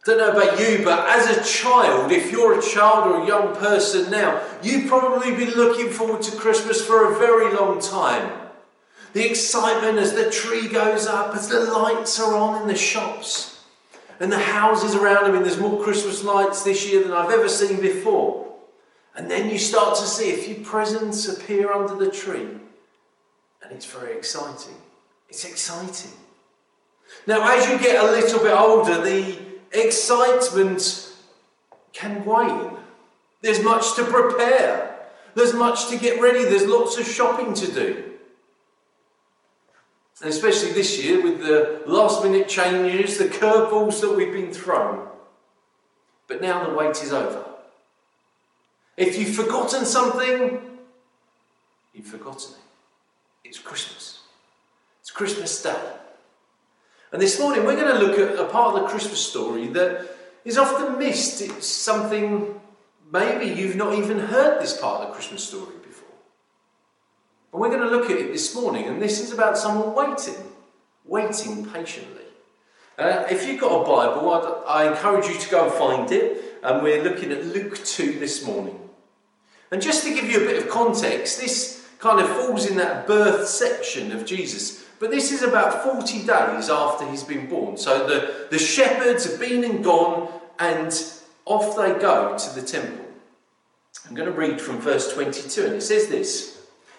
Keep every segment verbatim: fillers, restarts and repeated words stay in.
Don't know about you, but as a child, if you're a child or a young person now, you've probably been looking forward to Christmas for a very long time. The excitement as the tree goes up, as the lights are on in the shops and the houses around. I mean, there's more Christmas lights this year than I've ever seen before. And then you start to see a few presents appear under the tree. And it's very exciting. It's exciting. Now, as you get a little bit older, the excitement can wane. There's much to prepare. There's much to get ready. There's lots of shopping to do. And especially this year with the last minute changes, the curveballs that we've been thrown. But now the wait is over. If you've forgotten something, you've forgotten it. It's Christmas. It's Christmas Day. And this morning we're going to look at a part of the Christmas story that is often missed. It's something maybe you've not even heard this part of the Christmas story before. And we're going to look at it this morning, and this is about someone waiting, waiting patiently. Uh, if you've got a Bible, I'd, I encourage you to go and find it, and we're looking at Luke two this morning. And just to give you a bit of context, this kind of falls in that birth section of Jesus. But this is about forty days after he's been born. So the, the shepherds have been and gone, and off they go to the temple. I'm going to read from verse twenty-two, and it says this.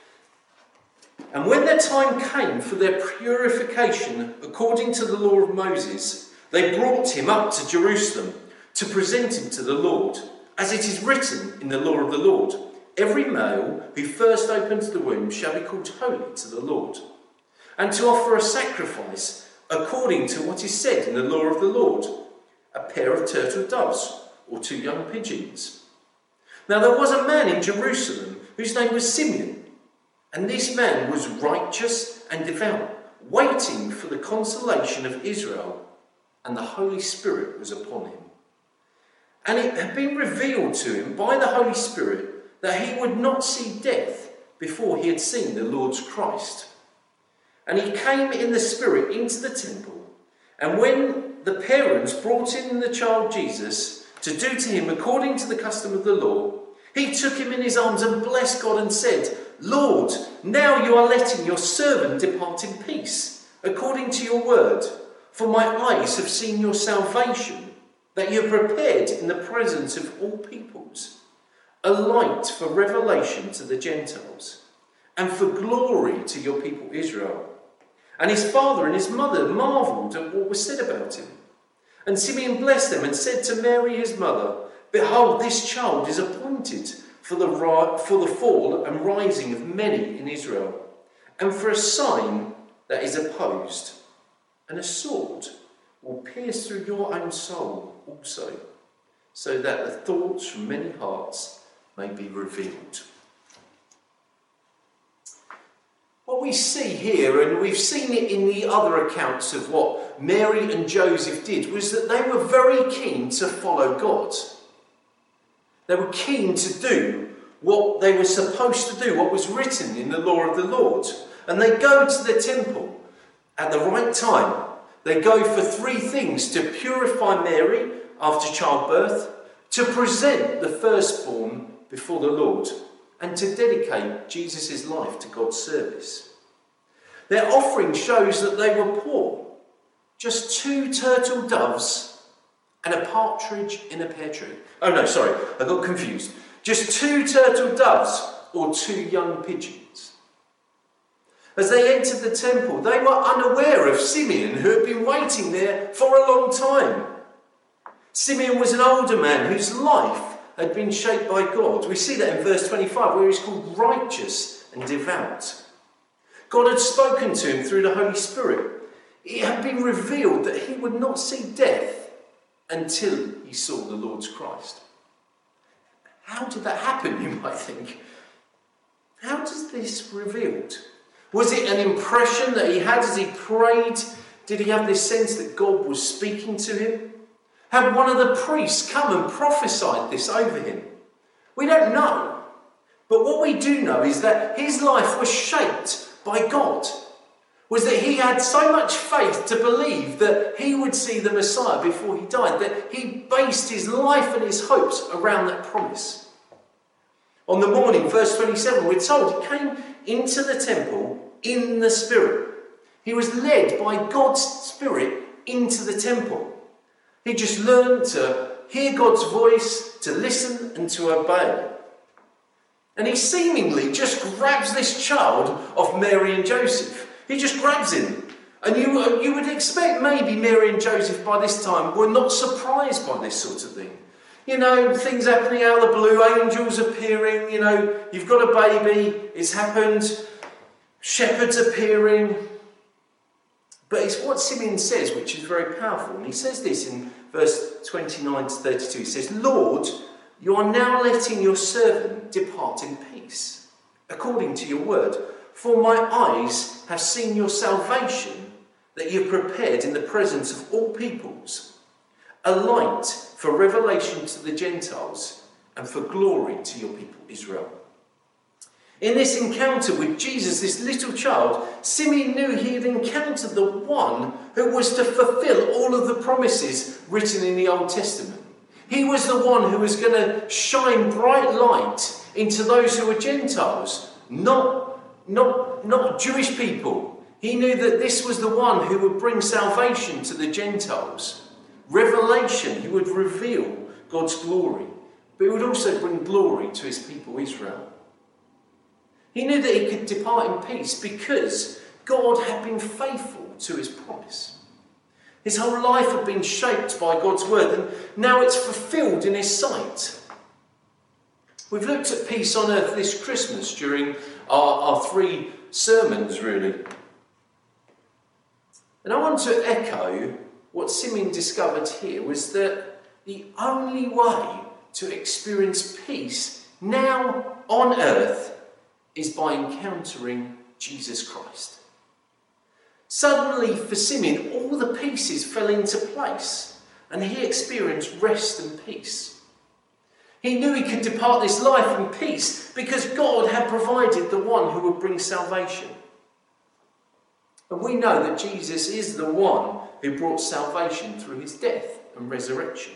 And when their time came for their purification, according to the law of Moses, they brought him up to Jerusalem to present him to the Lord, as it is written in the law of the Lord. Every male who first opens the womb shall be called holy to the Lord, and to offer a sacrifice according to what is said in the law of the Lord, a pair of turtle doves or two young pigeons. Now there was a man in Jerusalem whose name was Simeon, and this man was righteous and devout, waiting for the consolation of Israel, and the Holy Spirit was upon him. And it had been revealed to him by the Holy Spirit that he would not see death before he had seen the Lord's Christ. And he came in the Spirit into the temple, and when the parents brought in the child Jesus to do to him according to the custom of the law, he took him in his arms and blessed God and said, Lord, now you are letting your servant depart in peace, according to your word. For my eyes have seen your salvation, that you have prepared in the presence of all peoples, a light for revelation to the Gentiles, and for glory to your people Israel. And his father and his mother marvelled at what was said about him. And Simeon blessed them and said to Mary his mother, Behold, this child is appointed for the, for the fall and rising of many in Israel, and for a sign that is opposed, and a sword will pierce through your own soul also, so that the thoughts from many hearts may be revealed. What we see here, and we've seen it in the other accounts of what Mary and Joseph did, was that they were very keen to follow God. They were keen to do what they were supposed to do, what was written in the law of the Lord. And they go to the temple at the right time. They go for three things: to purify Mary after childbirth, to present the firstborn before the Lord, and to dedicate Jesus' life to God's service. Their offering shows that they were poor. Just two turtle doves and a partridge in a pear tree. Oh no, sorry, I got confused. Just two turtle doves or two young pigeons. As they entered the temple, they were unaware of Simeon, who had been waiting there for a long time. Simeon was an older man whose life had been shaped by God. We see that in verse twenty-five, where he's called righteous and devout. God had spoken to him through the Holy Spirit. It had been revealed that he would not see death until he saw the Lord's Christ. How did that happen, you might think? How does this revealed? Was it an impression that he had as he prayed? Did he have this sense that God was speaking to him? Had one of the priests come and prophesied this over him? We don't know. But what we do know is that his life was shaped by God. was that he had so much faith to believe that he would see the Messiah before he died, that he based his life and his hopes around that promise. On the morning, verse twenty-seven, we're told he came into the temple in the Spirit. He was led by God's Spirit into the temple. He just learned to hear God's voice, to listen and to obey. And he seemingly just grabs this child of Mary and Joseph. He just grabs him. And you, you would expect maybe Mary and Joseph by this time were not surprised by this sort of thing. You know, things happening out of the blue, angels appearing, you know, you've got a baby, it's happened, shepherds appearing. But it's what Simeon says, which is very powerful. And he says this in verse twenty-nine to thirty-two. He says, Lord, you are now letting your servant depart in peace, according to your word. For my eyes have seen your salvation, that you have prepared in the presence of all peoples, a light for revelation to the Gentiles and for glory to your people Israel. In this encounter with Jesus, this little child, Simeon knew he had encountered the one who was to fulfill all of the promises written in the Old Testament. He was the one who was going to shine bright light into those who were Gentiles, not Not, not Jewish people. He knew that this was the one who would bring salvation to the Gentiles. Revelation, he would reveal God's glory. But he would also bring glory to his people Israel. He knew that he could depart in peace because God had been faithful to his promise. His whole life had been shaped by God's word, and now it's fulfilled in his sight. We've looked at peace on earth this Christmas during our, our three sermons, really. And I want to echo what Simeon discovered here, was that the only way to experience peace now on earth is by encountering Jesus Christ. Suddenly, for Simeon, all the pieces fell into place, and he experienced rest and peace. He knew he could depart this life in peace because God had provided the one who would bring salvation. And we know that Jesus is the one who brought salvation through his death and resurrection.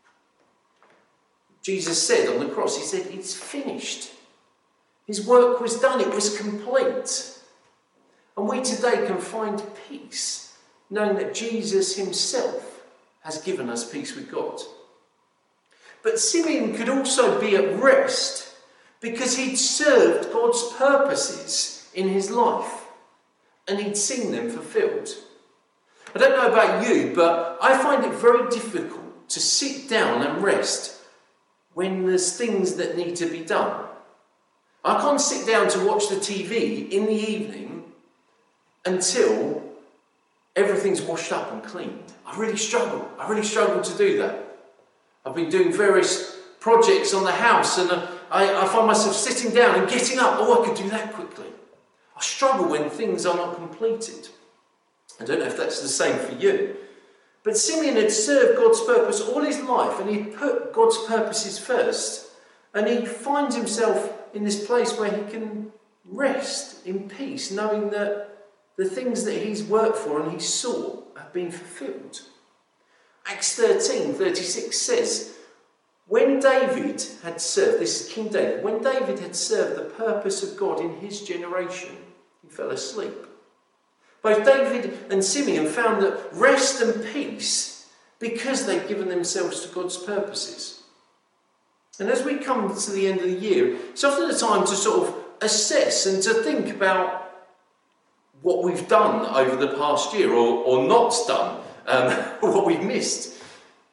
Jesus said on the cross, he said, it's finished. His work was done, it was complete. And we today can find peace, knowing that Jesus himself has given us peace with God. But Simeon could also be at rest because he'd served God's purposes in his life and he'd seen them fulfilled. I don't know about you, but I find it very difficult to sit down and rest when there's things that need to be done. I can't sit down to watch the T V in the evening until everything's washed up and cleaned. I really struggle. I really struggle to do that. I've been doing various projects on the house and I, I find myself sitting down and getting up. Oh, I could do that quickly. I struggle when things are not completed. I don't know if that's the same for you. But Simeon had served God's purpose all his life and he'd put God's purposes first. And he finds himself in this place where he can rest in peace, knowing that the things that he's worked for and he sought have been fulfilled. Acts thirteen thirty-six says, when David had served, this is King David, when David had served the purpose of God in his generation, he fell asleep. Both David and Simeon found that rest and peace because they'd given themselves to God's purposes. And as we come to the end of the year, it's often a time to sort of assess and to think about what we've done over the past year or, or not done. Um, what we've missed.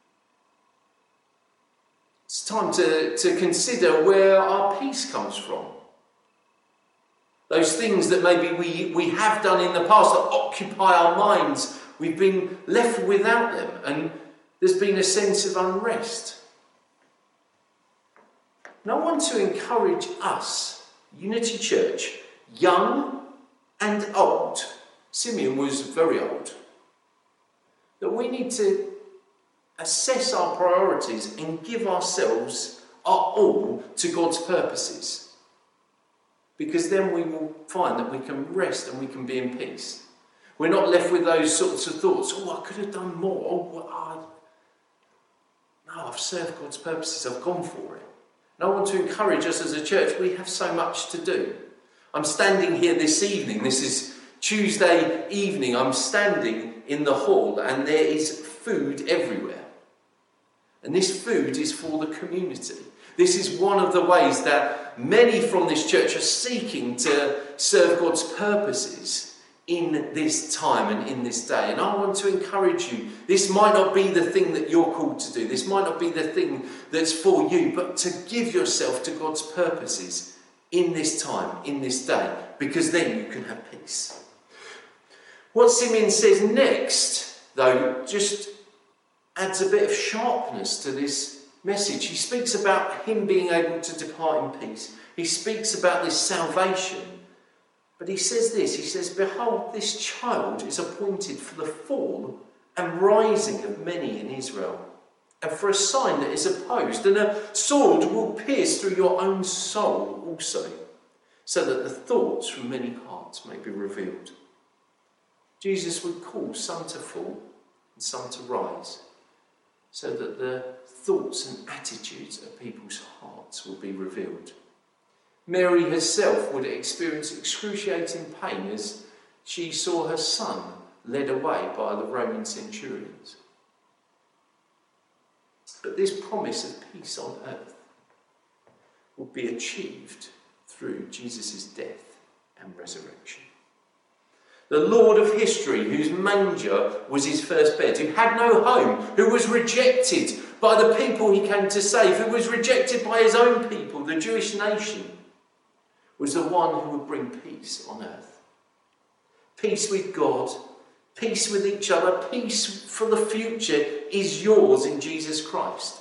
It's time to, to consider where our peace comes from. Those things that maybe we, we have done in the past that occupy our minds, we've been left without them and there's been a sense of unrest. And I want to encourage us, Unity Church, young and old. Simeon was very old. That we need to assess our priorities and give ourselves our all to God's purposes. Because then we will find that we can rest and we can be in peace. We're not left with those sorts of thoughts. Oh, I could have done more. Oh, well, I... No, I've served God's purposes. I've gone for it. And I want to encourage us as a church. We have so much to do. I'm standing here this evening. This is Tuesday evening. I'm standing in the hall and there is food everywhere. And this food is for the community. This is one of the ways that many from this church are seeking to serve God's purposes in this time and in this day. And I want to encourage you. This might not be the thing that you're called to do. This might not be the thing that's for you. But to give yourself to God's purposes in this time, in this day. Because then you can have peace. What Simeon says next, though, just adds a bit of sharpness to this message. He speaks about him being able to depart in peace. He speaks about this salvation. But he says this, he says, behold, this child is appointed for the fall and rising of many in Israel, and for a sign that is opposed, and a sword will pierce through your own soul also, so that the thoughts from many hearts may be revealed. Jesus would call some to fall and some to rise, so that the thoughts and attitudes of people's hearts will be revealed. Mary herself would experience excruciating pain as she saw her son led away by the Roman centurions. But this promise of peace on earth will be achieved through Jesus' death and resurrection. The Lord of history, whose manger was his first bed, who had no home, who was rejected by the people he came to save, who was rejected by his own people, the Jewish nation, was the one who would bring peace on earth. Peace with God, peace with each other, peace for the future is yours in Jesus Christ.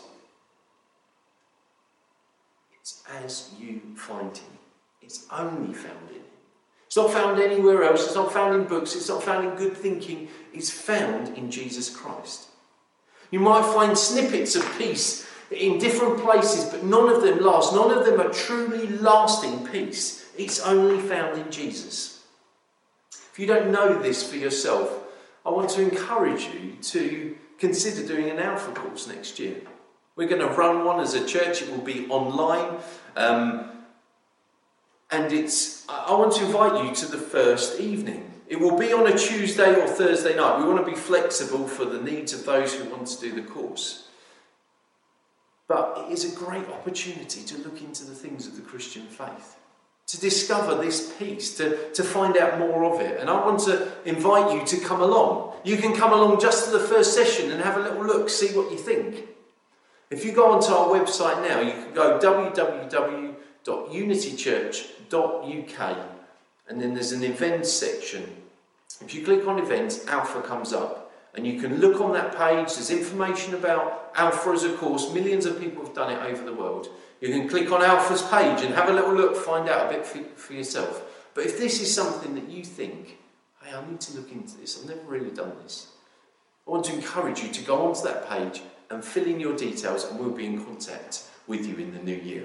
It's as you find him. It's only found in him. It's not found anywhere else. It's not found in books. It's not found in good thinking. It's found in Jesus Christ. You might find snippets of peace in different places, but none of them last. None of them are truly lasting peace. It's only found in Jesus. If you don't know this for yourself, I want to encourage you to consider doing an Alpha course next year. We're going to run one as a church. It will be online. Um, and it's. I want to invite you to the first evening. It will be on a Tuesday or Thursday night. We want to be flexible for the needs of those who want to do the course. But it is a great opportunity to look into the things of the Christian faith, to discover this peace, to, to find out more of it. And I want to invite you to come along. You can come along just to the first session and have a little look, see what you think. If you go onto our website now, you can go w w w dot unity church dot u k and then there's an events section. If you click on events, Alpha comes up and you can look on that page. There's information about Alpha as a course. Millions of people have done it over the world. You can click on Alpha's page and have a little look, find out a bit for, for yourself. But if this is something that you think, hey, I need to look into this, I've never really done this, I want to encourage you to go onto that page and fill in your details, and we'll be in contact with you in the new year.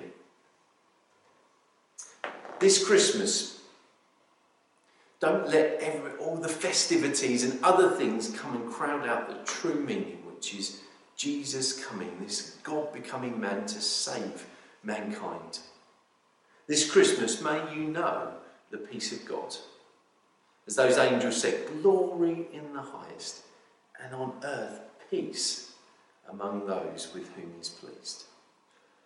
This Christmas, don't let every, all the festivities and other things come and crowd out the true meaning, which is Jesus coming, this God becoming man to save mankind. This Christmas, may you know the peace of God. As those angels said, glory in the highest, and on earth peace among those with whom he is pleased.